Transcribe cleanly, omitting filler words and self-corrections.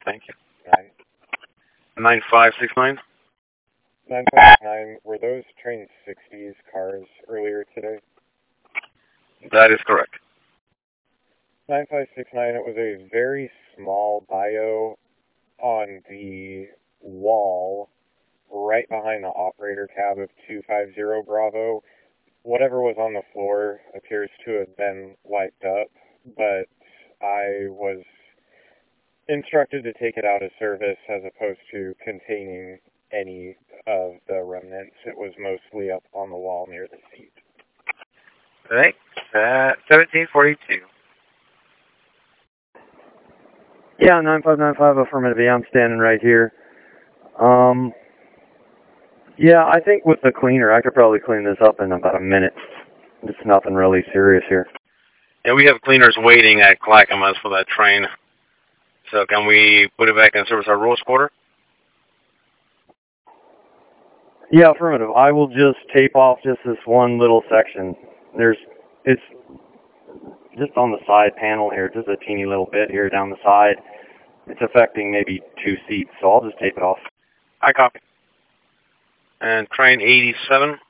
thank you. 9569. 959, were those train 60s cars earlier today? That is correct. 9569, it was a very small bio on the wall right behind the operator cab of 250 Bravo. Whatever was on the floor appears to have been wiped up, but I was instructed to take it out of service as opposed to containing any of the remnants. It was mostly up on the wall near the seat. Alright, 1742. Yeah, 9595 affirmative. Yeah, I'm standing right here. Yeah, I think with the cleaner, I could probably clean this up in about a minute. It's nothing really serious here. Yeah, we have cleaners waiting at Clackamas for that train. So can we put it back in service our Rose Quarter? Yeah, affirmative. I will just tape off just this one little section. It's just on the side panel here, just a teeny little bit here down the side. It's affecting maybe 2 seats, so I'll just tape it off. I copy. And train 87.